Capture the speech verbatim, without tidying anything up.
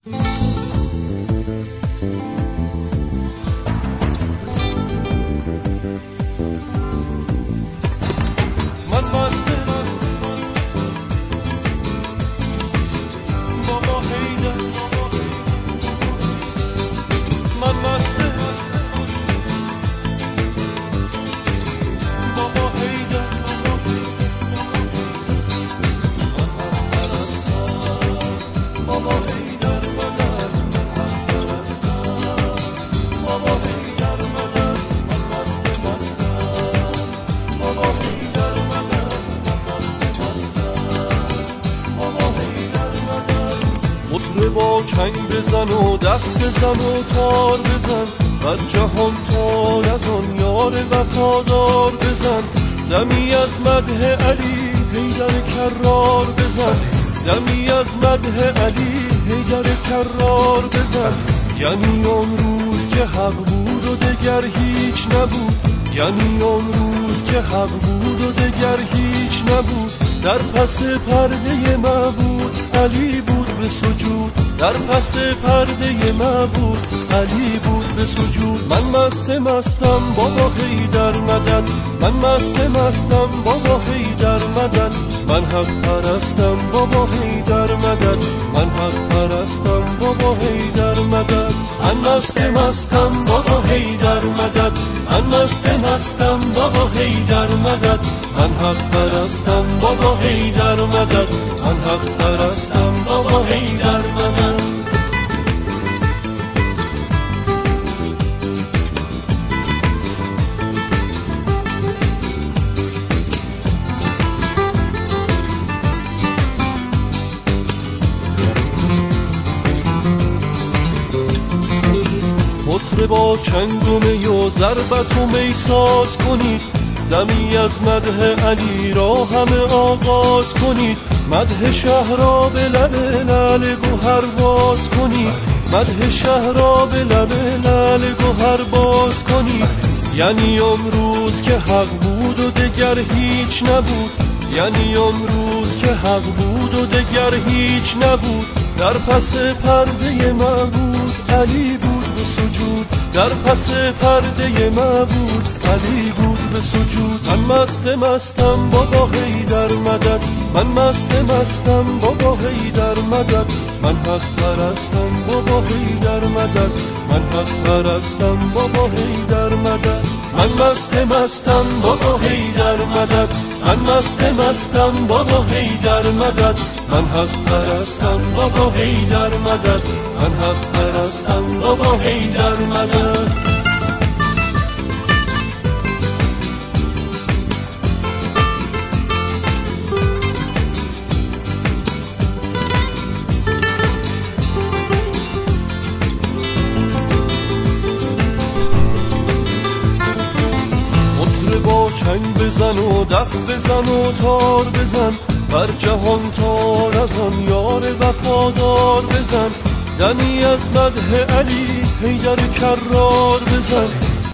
من مست بابا حیدر، من مست بابا حیدر، من حق پرستم بابا حیدر مدد، من حق پرستم بابا حیدر مدد، من مست مستم بابا حیدر مدد، من مست مستم بابا حیدر مدد. مطربا چنگ بزن و دف بزن و تار بزن، بر جهان تار از آن یار وفادار بزن. دمی از مدح علی حیدر کرار بزن، دمی از مدح علی حیدر کرار بزن. یعنی اون روز که حق بود و دگر هیچ نبود، یعنی اون روز که حق بود و دگر هیچ نبود. در پس پرده معبود علی بود به سجود، در پس پرده معبود علی بود به سجود. من مست مستم بابا حیدر مدد، من مست مستم بابا حیدر مدد، من حق پرستم بابا حیدر مدد، من حق پرستم بابا حیدر مدد. من مست مستم بابا حیدر مدد، من مست مستم بابا حیدر مدد، من حق پرستم بابا حیدر مدد، من حق پرستم بابا حیدر مدد. مطربا چنگ و می و ضربت و می ساز کنید، دمی از مدح علی را همه آغاز کنید. مدح شهر را به لب لعل گوهر باز کنید، مدح شهر را به لب لعل گوهر باز کنید. یعنی اون روز که حق بود و دگر هیچ نبود، یعنی اون روز که حق بود و دگر هیچ نبود. در پس پرده معبود علی بود به سجود، در پس پرده معبود علی بود به سجود. من مست مستم بابا حیدر مدد، من مست مستم بابا حیدر مدد، من حق پرستم بابا حیدر مدد، من حق پرستم بابا حیدر مدد. من مست مستم بابا حیدر مدد، من مست مستم بابا حیدر مدد، من حق پرستم بابا حیدر مدد، من حق پرستم بابا حیدر مدد. با چنگ بزن و دف بزن و تار بزن، بر جهان تار از آن یار وفادار بزن. دمی از مدح علی حیدر کرار بزن،